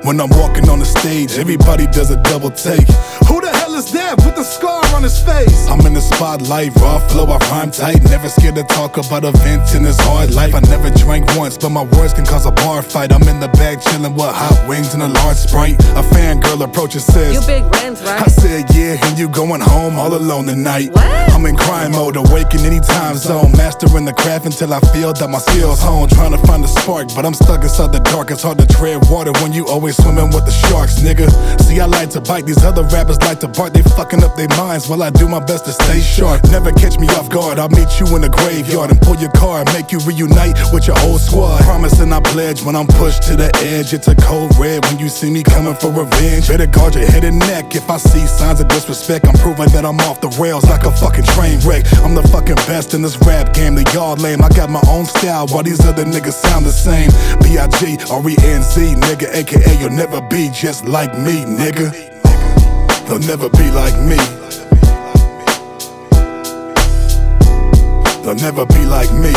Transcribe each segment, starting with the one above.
When I'm walking on the stage, everybody does a double take. Who the hell is that with the scar on his face? I'm in the spotlight, raw flow, I rhyme tight. Never scared to talk about events in this hard life. I never drank once, but my words can cause a bar fight. I'm in the bag chillin' with hot wings and a large Sprite. A fangirl approaches, says, "You big Renz, right?" I said, yeah, and you going home all alone tonight. What? I'm in crime mode, awake in any time zone. Mastering the craft until I feel that my skills hone. Trying to find a spark, but I'm stuck inside the dark. It's hard to tread water when you always swimming with the sharks, nigga. See, I like to bite, these other rappers like to bark. They fucking up their minds while I do my best to stay sharp. Never catch me off guard, I'll meet you in the graveyard and pull your car and make you reunite with your old squad. Promise and I pledge when I'm pushed to the edge. It's a cold red when you see me coming for revenge. Better guard your head and neck. If I see signs of disrespect, I'm proving that I'm off the rails like a fucking train wreck. I'm the fucking best in this rap game, they all lame. I got my own style while these other niggas sound the same. B-I-G-R-E-N-Z, nigga, aka you'll never be just like me, nigga. They'll never be like me. They'll never be like me.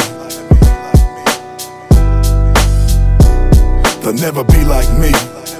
They'll never be like me.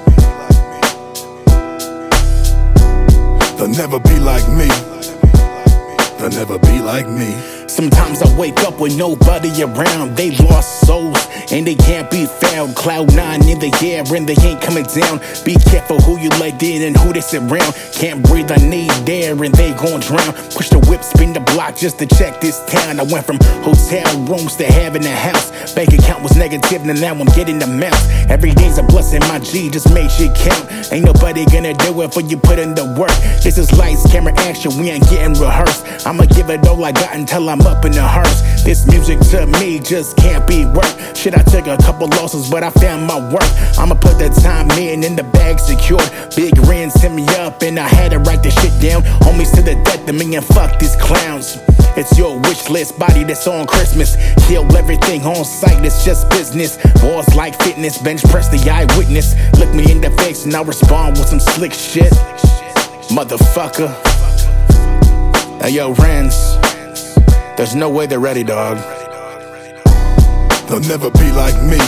They'll never be like me. They'll never be like me. Sometimes I wake up with nobody around. They lost souls and they can't be found. Cloud 9 in the air and they ain't coming down. Be careful who you let in and who they surround. Can't breathe, I need air and they gon' drown. Push the whip, spin the block just to check this town. I went from hotel rooms to having a house. Bank account was negative, and now I'm getting the amounts. Every day's a blessing, my G, just make shit count. Ain't nobody gonna do it for you put in the work. This is lights, camera, action, we ain't getting rehearsed. I'ma give it all I got until I'm up in the hearse. This music to me just can't be work. Shit, I took a couple losses, but I found my worth. I'ma put the time in the bag secured. Big Renz hit me up and I had to write this shit down. Homies to the death of me and fuck these clowns. It's your wish list, body that's on Christmas. Kill everything on sight, it's just business. Boys like fitness, bench press the eyewitness. Look me in the face and I'll respond with some slick shit. Motherfucker. Hey yo, Renz, there's no way they're ready, dog. They'll never be like me.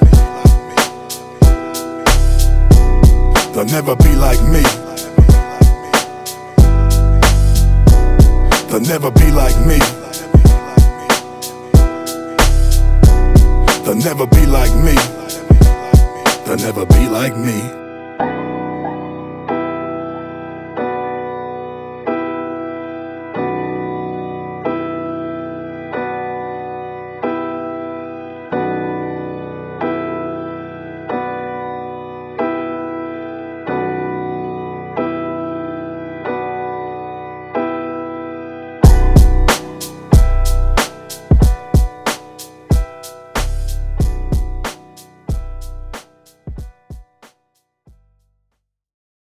They'll never be like me. They'll never be like me. They'll never be like me. They'll never be like me.